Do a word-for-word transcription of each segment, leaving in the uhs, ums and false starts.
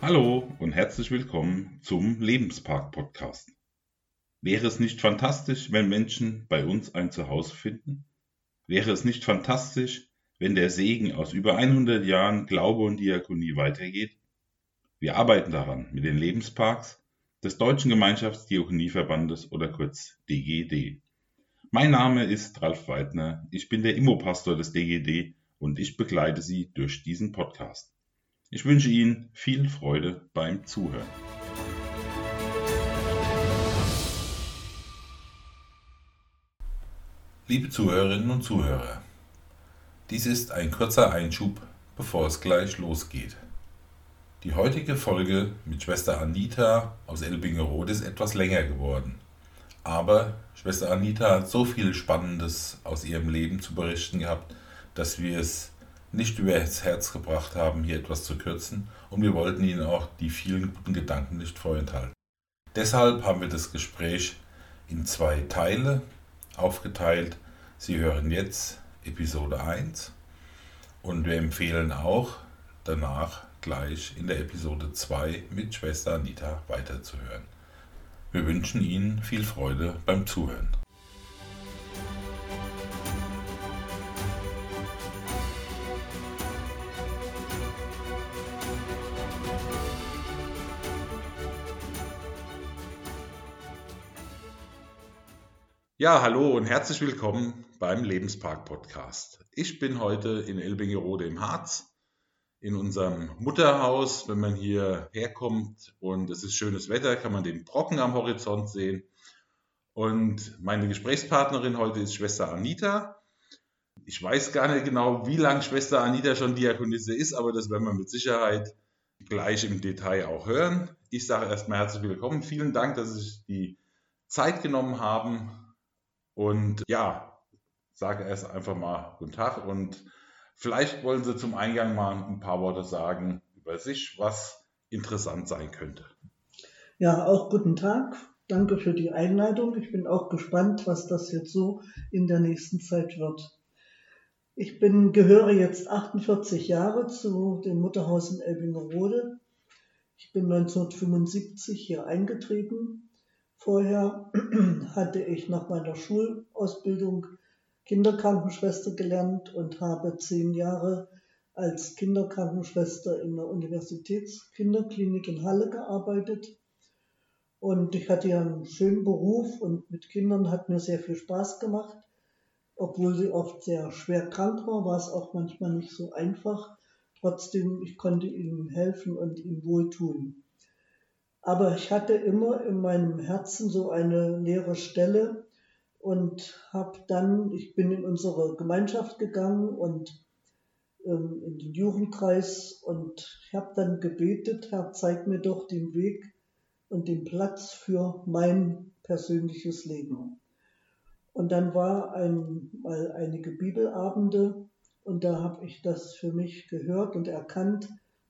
Hallo und herzlich willkommen zum Lebenspark-Podcast. Wäre es nicht fantastisch, wenn Menschen bei uns ein Zuhause finden? Wäre es nicht fantastisch, wenn der Segen aus über hundert Jahren Glaube und Diakonie weitergeht? Wir arbeiten daran mit den Lebensparks des Deutschen Gemeinschaftsdiakonieverbandes oder kurz D G D. Mein Name ist Ralf Weidner, ich bin der Immopastor des D G D und ich begleite Sie durch diesen Podcast. Ich wünsche Ihnen viel Freude beim Zuhören. Liebe Zuhörerinnen und Zuhörer, dies ist ein kurzer Einschub, bevor es gleich losgeht. Die heutige Folge mit Schwester Anita aus Elbingerode ist etwas länger geworden. Aber Schwester Anita hat so viel Spannendes aus ihrem Leben zu berichten gehabt, dass wir es nicht übers Herz gebracht haben, hier etwas zu kürzen, und wir wollten Ihnen auch die vielen guten Gedanken nicht vorenthalten. Deshalb haben wir das Gespräch in zwei Teile aufgeteilt. Sie hören jetzt Episode eins und wir empfehlen auch, danach gleich in der Episode zwei mit Schwester Anita weiterzuhören. Wir wünschen Ihnen viel Freude beim Zuhören. Ja, hallo und herzlich willkommen beim Lebenspark-Podcast. Ich bin heute in Elbingerode im Harz, in unserem Mutterhaus. Wenn man hier herkommt und es ist schönes Wetter, kann man den Brocken am Horizont sehen. Und meine Gesprächspartnerin heute ist Schwester Anita. Ich weiß gar nicht genau, wie lange Schwester Anita schon Diakonisse ist, aber das werden wir mit Sicherheit gleich im Detail auch hören. Ich sage erstmal herzlich willkommen. Vielen Dank, dass Sie sich die Zeit genommen haben. Und ja, sage erst einfach mal guten Tag und vielleicht wollen Sie zum Eingang mal ein paar Worte sagen über sich, was interessant sein könnte. Ja, auch guten Tag. Danke für die Einleitung. Ich bin auch gespannt, was das jetzt so in der nächsten Zeit wird. Ich bin, gehöre jetzt achtundvierzig Jahre zu dem Mutterhaus in Elbingerode. Ich bin neunzehnhundertfünfundsiebzig hier eingetreten. Vorher hatte ich nach meiner Schulausbildung Kinderkrankenschwester gelernt und habe zehn Jahre als Kinderkrankenschwester in der Universitätskinderklinik in Halle gearbeitet. Und ich hatte ja einen schönen Beruf und mit Kindern hat mir sehr viel Spaß gemacht. Obwohl sie oft sehr schwer krank war, war es auch manchmal nicht so einfach. Trotzdem, ich konnte ihnen helfen und ihnen wohltun. Aber ich hatte immer in meinem Herzen so eine leere Stelle und habe dann, ich bin in unsere Gemeinschaft gegangen und ähm, in den Jugendkreis und ich habe dann gebetet, Herr, zeig mir doch den Weg und den Platz für mein persönliches Leben. Und dann war ein, mal einige Bibelabende und da habe ich das für mich gehört und erkannt,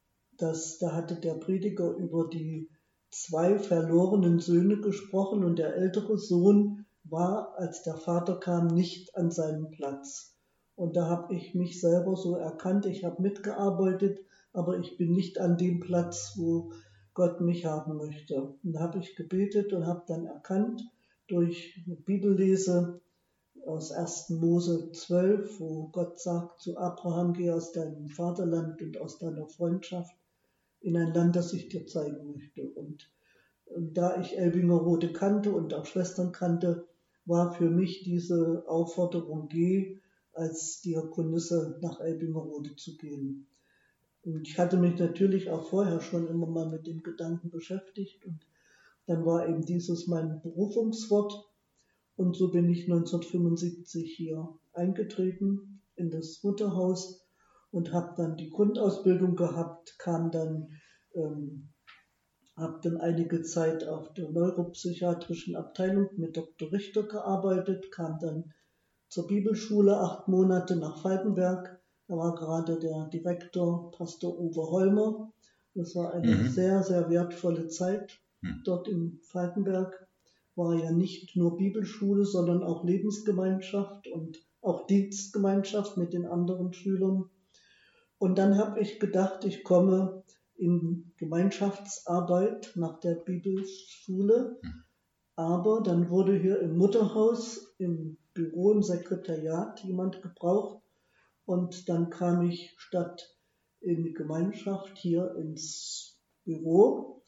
dass da hatte der Prediger über die zwei verlorenen Söhne gesprochen und der ältere Sohn war, als der Vater kam, nicht an seinem Platz. Und da habe ich mich selber so erkannt, ich habe mitgearbeitet, aber ich bin nicht an dem Platz, wo Gott mich haben möchte. Und da habe ich gebetet und habe dann erkannt, durch Bibellese aus ersten Mose zwölf, wo Gott sagt zu Abraham, geh aus deinem Vaterland und aus deiner Freundschaft in ein Land, das ich dir zeigen möchte. Und, und da ich Elbingerode kannte und auch Schwestern kannte, war für mich diese Aufforderung, geh als Diakonisse nach Elbingerode zu gehen. Und ich hatte mich natürlich auch vorher schon immer mal mit dem Gedanken beschäftigt und dann war eben dieses mein Berufungswort und so bin ich neunzehnhundertfünfundsiebzig hier eingetreten in das Mutterhaus und habe dann die Grundausbildung gehabt, kam dann, ähm, habe dann einige Zeit auf der neuropsychiatrischen Abteilung mit Doktor Richter gearbeitet, kam dann zur Bibelschule acht Monate nach Falkenberg. Da war gerade der Direktor Pastor Uwe Holmer. Das war eine mhm. sehr, sehr wertvolle Zeit mhm. dort in Falkenberg. War ja nicht nur Bibelschule, sondern auch Lebensgemeinschaft und auch Dienstgemeinschaft mit den anderen Schülern. Und dann habe ich gedacht, ich komme in Gemeinschaftsarbeit nach der Bibelschule. Aber dann wurde hier im Mutterhaus, im Büro, im Sekretariat jemand gebraucht. Und dann kam ich statt in die Gemeinschaft hier ins Büro.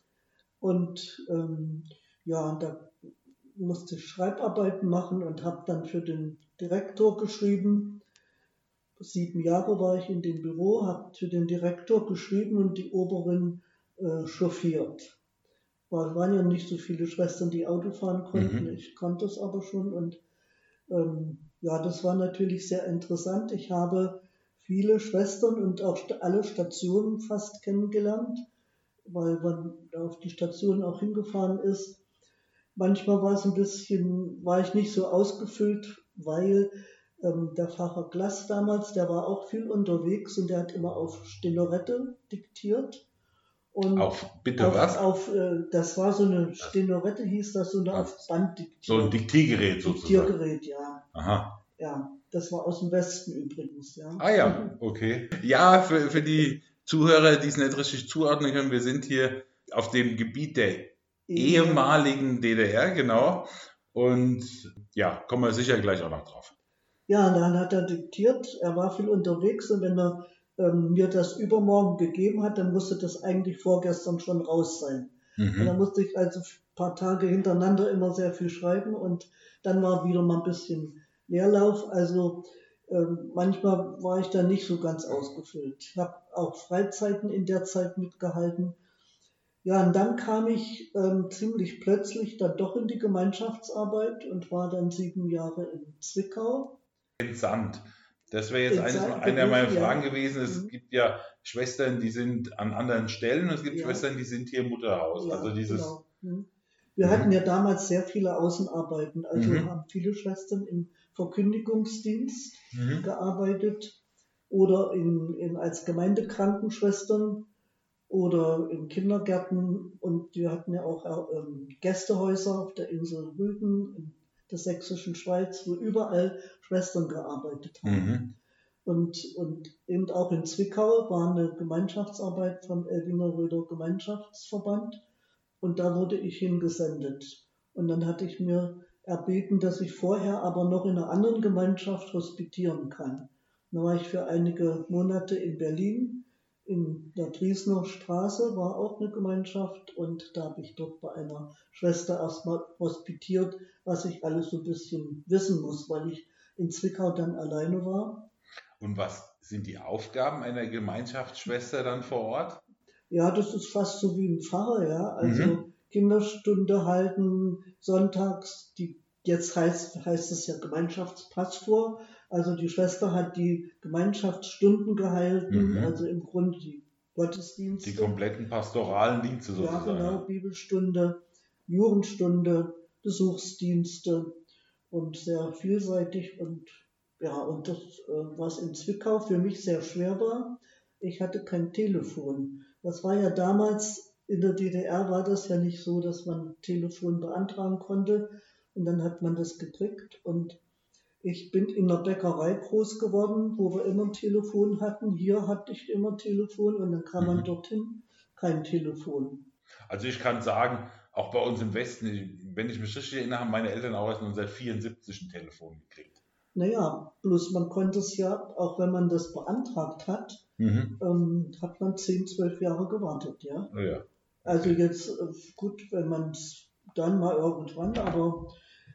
Und ähm, ja, da musste ich Schreibarbeiten machen und habe dann für den Direktor geschrieben. Sieben Jahre war ich in dem Büro, habe für den Direktor geschrieben und die Oberin äh, chauffiert. Es waren ja nicht so viele Schwestern, die Auto fahren konnten. Mhm. Ich konnte es aber schon. Und ähm, ja, das war natürlich sehr interessant. Ich habe viele Schwestern und auch st- alle Stationen fast kennengelernt, weil man auf die Station auch hingefahren ist. Manchmal war es ein bisschen, war ich nicht so ausgefüllt, weil ähm, der Pfarrer Glass damals, der war auch viel unterwegs und der hat immer auf Stenorette diktiert. Und Auf, bitte auf, was? auf äh, das war so eine Stenorette, hieß das, so eine Ah, auf Band diktiert. So ein Diktiergerät sozusagen. Diktiergerät, ja. Aha. Ja, das war aus dem Westen übrigens, ja. Ah ja, okay. Ja, für, für die Zuhörer, die es nicht richtig zuordnen können, wir sind hier auf dem Gebiet der ehemaligen D D R, genau. Und ja, kommen wir sicher gleich auch noch drauf. Ja, und dann hat er diktiert, er war viel unterwegs und wenn er ähm, mir das übermorgen gegeben hat, dann musste das eigentlich vorgestern schon raus sein. Und dann Mhm. musste ich also ein paar Tage hintereinander immer sehr viel schreiben und dann war wieder mal ein bisschen Leerlauf. Also ähm, manchmal war ich da nicht so ganz ausgefüllt. Ich habe auch Freizeiten in der Zeit mitgehalten. Ja, und dann kam ich ähm, ziemlich plötzlich dann doch in die Gemeinschaftsarbeit und war dann sieben Jahre in Zwickau. Interessant. Das wäre jetzt In eines, Sand- eine meiner Beruf, ja. Fragen gewesen. Es Mhm. gibt ja Schwestern, die sind an anderen Stellen und es gibt Ja. Schwestern, die sind hier im Mutterhaus. Ja, Also dieses. genau. Mhm. Wir Mhm. hatten ja damals sehr viele Außenarbeiten, also Mhm. haben viele Schwestern im Verkündigungsdienst Mhm. gearbeitet oder in, in, als Gemeindekrankenschwestern oder in Kindergärten und wir hatten ja auch ähm, Gästehäuser auf der Insel Rügen in der sächsischen Schweiz, wo überall Schwestern gearbeitet haben. Mhm. Und, und eben auch in Zwickau war eine Gemeinschaftsarbeit vom Elbinger Röder Gemeinschaftsverband und da wurde ich hingesendet. Und dann hatte ich mir erbeten, dass ich vorher aber noch in einer anderen Gemeinschaft hospitieren kann. Da war ich für einige Monate in Berlin, in der Driesner Straße war auch eine Gemeinschaft und da habe ich dort bei einer Schwester erstmal hospitiert, was ich alles so ein bisschen wissen muss, weil ich in Zwickau dann alleine war. Und was sind die Aufgaben einer Gemeinschaftsschwester dann vor Ort? Ja, das ist fast so wie ein Pfarrer, ja. Also Mhm. Kinderstunde halten, sonntags, die, jetzt heißt, heißt es ja Gemeinschaftspastor. Also die Schwester hat die Gemeinschaftsstunden gehalten, Mhm. also im Grunde die Gottesdienste. Die kompletten pastoralen Dienste Ja, sozusagen. genau, Bibelstunde, Jugendstunde, Besuchsdienste und sehr vielseitig und ja, und das, äh, was in Zwickau für mich sehr schwer war, ich hatte kein Telefon. Das war ja damals, in der D D R war das ja nicht so, dass man ein Telefon beantragen konnte und dann hat man das gekriegt und ich bin in der Bäckerei groß geworden, wo wir immer ein Telefon hatten. Hier hatte ich immer ein Telefon und dann kam man Mhm. dorthin, kein Telefon. Also ich kann sagen, auch bei uns im Westen, wenn ich mich richtig erinnere, haben meine Eltern auch erst neunzehnhundertvierundsiebzig ein Telefon gekriegt. Naja, bloß man konnte es ja, auch wenn man das beantragt hat, Mhm. ähm, hat man zehn, zwölf Jahre gewartet, ja. Oh ja. Also jetzt, äh, gut, wenn man es dann mal irgendwann, aber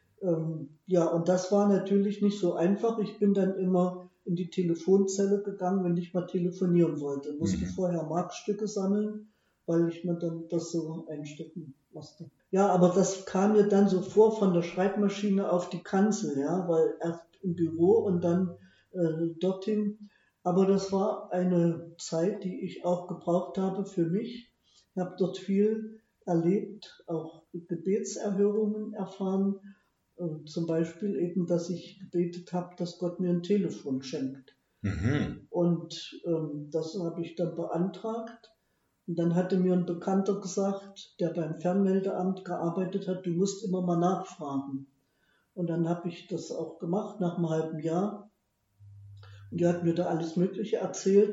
ähm, ja, und das war natürlich nicht so einfach. Ich bin dann immer in die Telefonzelle gegangen, wenn ich mal telefonieren wollte. Musste Mhm. vorher Markstücke sammeln, weil ich mir dann das so einstecken musste. Ja, aber das kam mir dann so vor von der Schreibmaschine auf die Kanzel, ja, weil erst im Büro und dann äh, dorthin. Aber das war eine Zeit, die ich auch gebraucht habe für mich. Ich habe dort viel erlebt, auch Gebetserhörungen erfahren. Und zum Beispiel eben, dass ich gebetet habe, dass Gott mir ein Telefon schenkt. Mhm. Und ähm, das habe ich dann beantragt. Und dann hatte mir ein Bekannter gesagt, der beim Fernmeldeamt gearbeitet hat, du musst immer mal nachfragen. Und dann habe ich das auch gemacht nach einem halben Jahr. Und die hat mir da alles Mögliche erzählt.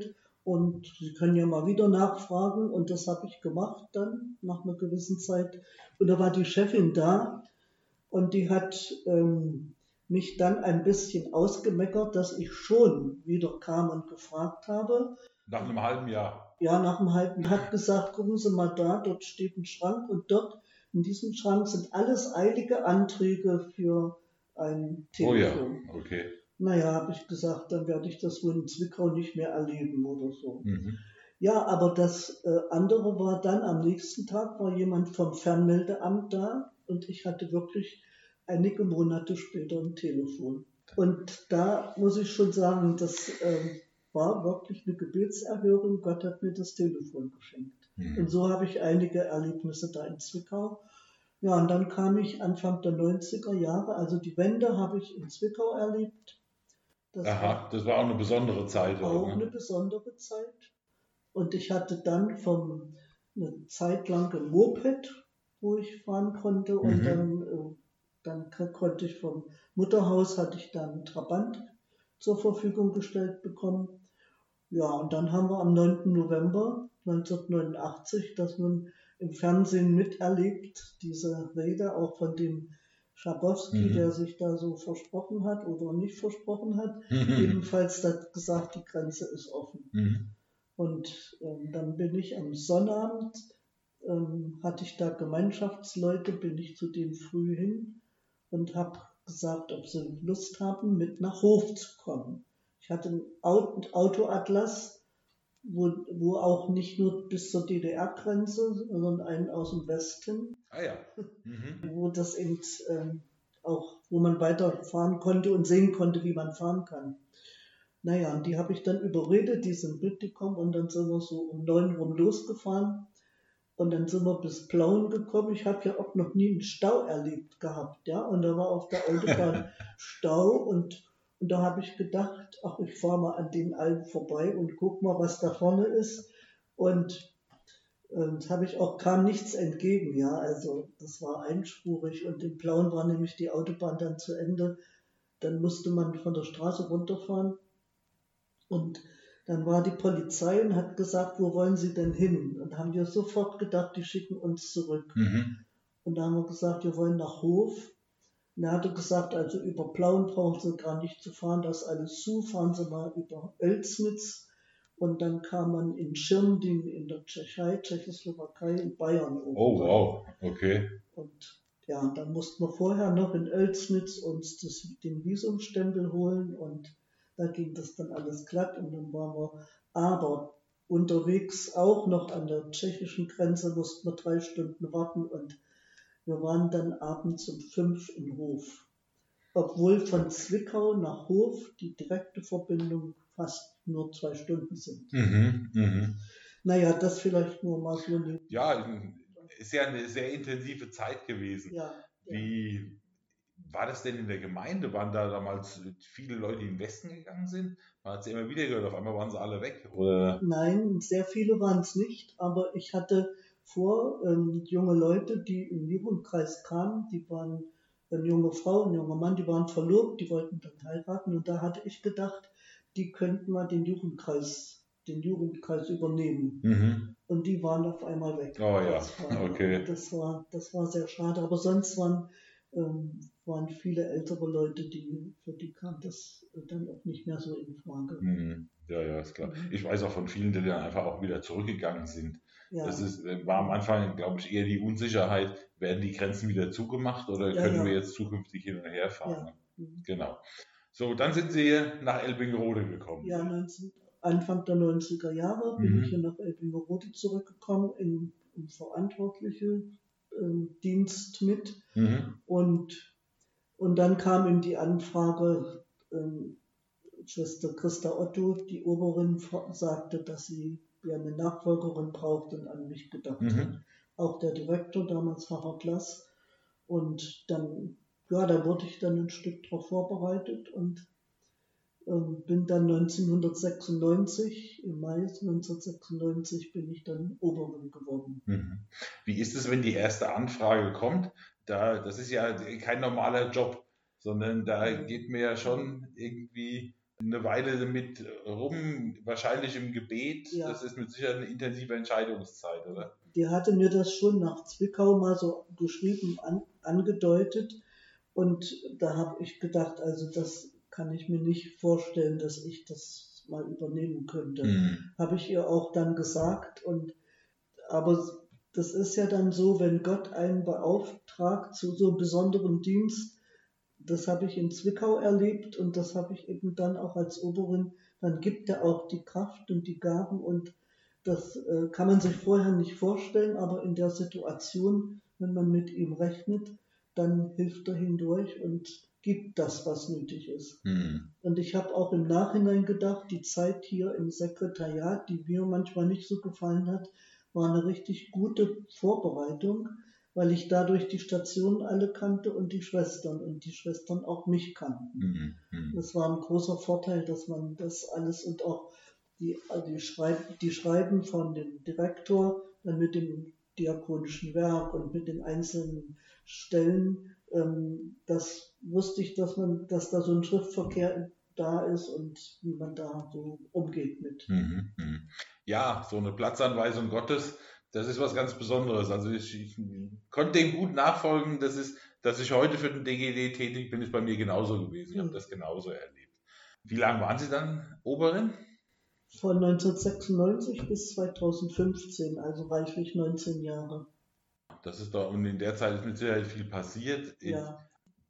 und Sie können ja mal wieder nachfragen. Und das habe ich gemacht dann nach einer gewissen Zeit. Und da war die Chefin da und die hat ähm, mich dann ein bisschen ausgemeckert, dass ich schon wieder kam und gefragt habe. Nach einem halben Jahr. Ja, nach einem halben Jahr hat gesagt, gucken Sie mal da, dort steht ein Schrank und dort in diesem Schrank sind alles eilige Anträge für ein Telefon. Oh ja, okay. Naja, habe ich gesagt, dann werde ich das wohl in Zwickau nicht mehr erleben oder so. Mhm. Ja, aber das äh, andere war dann, am nächsten Tag war jemand vom Fernmeldeamt da und ich hatte wirklich einige Monate später ein Telefon. Und da muss ich schon sagen, das äh, war wirklich eine Gebetserhörung. Gott hat mir das Telefon geschenkt. Mhm. Und so habe ich einige Erlebnisse da in Zwickau. Ja, und dann kam ich Anfang der neunziger Jahre, also die Wende habe ich in Zwickau erlebt. Das Aha, war das war auch eine besondere Zeit. auch Oder? eine besondere Zeit. Und ich hatte dann vom, eine Zeit lang ein Moped, wo ich fahren konnte. Und Mhm. dann, äh, dann k- konnte ich vom Mutterhaus, hatte ich dann einen Trabant zur Verfügung gestellt bekommen. Ja, und dann haben wir am neunten November neunzehnhundertneunundachtzig das nun im Fernsehen miterlebt, diese Rede auch von dem Schabowski, Mhm. der sich da so versprochen hat oder nicht versprochen hat. Mhm. Jedenfalls hat gesagt, die Grenze ist offen. Mhm. Und ähm, dann bin ich am Sonnabend, ähm, hatte ich da Gemeinschaftsleute, bin ich zu denen früh hin und habe gesagt, ob sie Lust haben, mit nach Hof zu kommen. Ich hatte einen Auto, Autoatlas, wo, wo auch nicht nur bis zur D D R-Grenze, sondern einen aus dem Westen, Ah ja. Mhm. wo das eben ähm, auch, wo man weiterfahren konnte und sehen konnte, wie man fahren kann. Naja, und die habe ich dann überredet, die sind mitgekommen und dann sind wir so um neun rum losgefahren und dann sind wir bis Plauen gekommen. Ich habe ja auch noch nie einen Stau erlebt gehabt, ja, und da war auf der Autobahn Stau und, und da habe ich gedacht, ach, ich fahre mal an den allen vorbei und guck mal, was da vorne ist und und habe ich auch, kam nichts entgegen, ja, also das war einspurig und in Plauen war nämlich die Autobahn dann zu Ende, dann musste man von der Straße runterfahren. Und dann war die Polizei und hat gesagt, wo wollen Sie denn hin? Und haben wir sofort gedacht, die schicken uns zurück. Mhm. Und da haben wir gesagt, wir wollen nach Hof. Und er hatte gesagt, also über Plauen brauchen Sie gar nicht zu fahren, das ist alles zu, fahren Sie mal über Oelsnitz. Und dann kam man in Schirnding in der Tschechei, Tschechoslowakei, in Bayern oben. Oh wow, okay. Und ja, dann mussten wir vorher noch in Oelsnitz uns das, den Visumstempel holen und da ging das dann alles glatt und dann waren wir aber unterwegs auch noch an der tschechischen Grenze, mussten wir drei Stunden warten und wir waren dann abends um fünf in Hof. Obwohl von Zwickau nach Hof die direkte Verbindung fast nur zwei Stunden sind. Mhm. Mhm. Naja, das vielleicht nur mal so eine... Ja, ist ja eine sehr intensive Zeit gewesen. Ja, ja. Wie war das denn in der Gemeinde? Waren da damals viele Leute, die in den Westen gegangen sind? Man hat es ja immer wieder gehört, auf einmal waren sie alle weg. Oder? Nein, sehr viele waren es nicht, aber ich hatte vor, ähm, junge Leute, die im Jugendkreis kamen, die waren eine junge Frau, ein junger Mann, die waren verlobt, die wollten dann heiraten und da hatte ich gedacht, die könnten mal den Jugendkreis, den Jugendkreis übernehmen. Mhm. Und die waren auf einmal weg. Oh ja, Das war, okay. das war, das war sehr schade, aber sonst waren, ähm, waren viele ältere Leute, die, für die kam das dann auch nicht mehr so in Frage. Mhm. Ja, ja, ist klar. Mhm. Ich weiß auch von vielen, die dann einfach auch wieder zurückgegangen sind. Ja. Das ist, war am Anfang, glaube ich, eher die Unsicherheit, werden die Grenzen wieder zugemacht oder Ja, können ja. wir jetzt zukünftig hin und her fahren? Ja. Mhm. Genau. So, dann sind Sie nach Elbingerode gekommen. Ja, neunzehn, Anfang der neunziger Jahre bin Mhm. ich hier nach Elbingerode zurückgekommen im, im verantwortlichen ähm, Dienst mit. Mhm. Und, und dann kam ihm die Anfrage, ähm, Schwester Christa Otto, die Oberin, sagte, dass sie ja eine Nachfolgerin braucht und an mich gedacht hat. Mhm. Auch der Direktor, damals Pfarrer Glass. Und dann, ja, da wurde ich dann ein Stück darauf vorbereitet und ähm, bin dann neunzehnhundertsechsundneunzig, im Mai neunzehnhundertsechsundneunzig bin ich dann Oberin geworden. Mhm. Wie ist es, wenn die erste Anfrage kommt? Da, das ist ja kein normaler Job, sondern da geht man ja schon irgendwie eine Weile damit rum, wahrscheinlich im Gebet. Ja. Das ist mit Sicherheit eine intensive Entscheidungszeit, oder? Die hatte mir das schon nach Zwickau mal so geschrieben, an, angedeutet. Und da habe ich gedacht, also das kann ich mir nicht vorstellen, dass ich das mal übernehmen könnte. Mhm. Habe ich ihr auch dann gesagt. Und aber das ist ja dann so, wenn Gott einen beauftragt zu so einem besonderen Dienst, das habe ich in Zwickau erlebt und das habe ich eben dann auch als Oberin, dann gibt er auch die Kraft und die Gaben und das äh, kann man sich vorher nicht vorstellen, aber in der Situation, wenn man mit ihm rechnet, dann hilft er hindurch und gibt das, was nötig ist. Mhm. Und ich habe auch im Nachhinein gedacht, die Zeit hier im Sekretariat, die mir manchmal nicht so gefallen hat, war eine richtig gute Vorbereitung, weil ich dadurch die Stationen alle kannte und die Schwestern und die Schwestern auch mich kannten. Mhm. Mhm. Das war ein großer Vorteil, dass man das alles und auch die, die, Schreib, die Schreiben von dem Direktor, dann mit dem diakonischen Werk und mit den einzelnen Stellen, ähm, das wusste ich, dass man, dass da so ein Schriftverkehr da ist und wie man da so umgeht mit. Mhm. Mhm. Ja, so eine Platzanweisung Gottes, das ist was ganz Besonderes. Also ich, ich konnte dem gut nachfolgen. Das ist, dass ich heute für den D G D tätig bin, ist bei mir genauso gewesen. Ich habe Mhm. das genauso erlebt. Wie lange waren Sie dann Oberin? Von neunzehnhundertsechsundneunzig bis zweitausendfünfzehn, also reichlich neunzehn Jahre. Das ist doch, und in der Zeit ist mit Sicherheit viel passiert. Ja,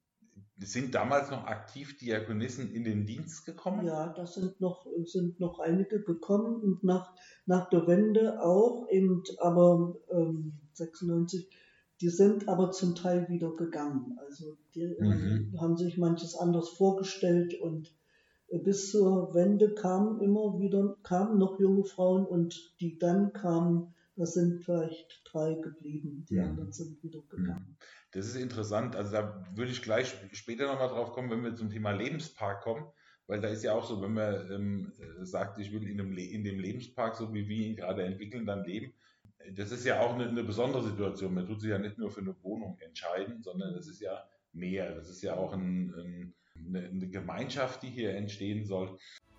Sind damals noch aktiv Diakonissen in den Dienst gekommen? ja, das sind noch, sind noch einige gekommen und nach, nach der Wende auch, eben, aber ähm, sechsundneunzig, die sind aber zum Teil wieder gegangen. Also die haben, Mhm. haben sich manches anders vorgestellt und äh, bis zur Wende kamen immer wieder, kamen noch junge Frauen und die dann kamen, das sind vielleicht drei geblieben, die Mhm. anderen sind wieder gegangen. Das ist interessant. Also da würde ich gleich später nochmal drauf kommen, wenn wir zum Thema Lebenspark kommen, weil da ist ja auch so, wenn man ähm, äh, sagt, ich will in dem, Le in dem Lebenspark, so wie wir ihn gerade entwickeln, dann leben. Das ist ja auch eine, eine besondere Situation. Man tut sich ja nicht nur für eine Wohnung entscheiden, sondern das ist ja mehr. Das ist ja auch ein, ein, eine, eine Gemeinschaft, die hier entstehen soll.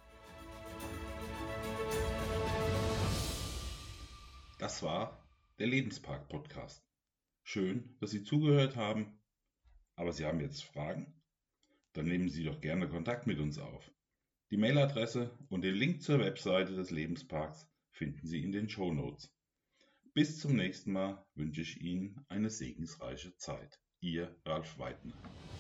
Das war der Lebenspark-Podcast. Schön, dass Sie zugehört haben. Aber Sie haben jetzt Fragen? Dann nehmen Sie doch gerne Kontakt mit uns auf. Die Mailadresse und den Link zur Webseite des Lebensparks finden Sie in den Shownotes. Bis zum nächsten Mal wünsche ich Ihnen eine segensreiche Zeit. Ihr Ralf Weidner.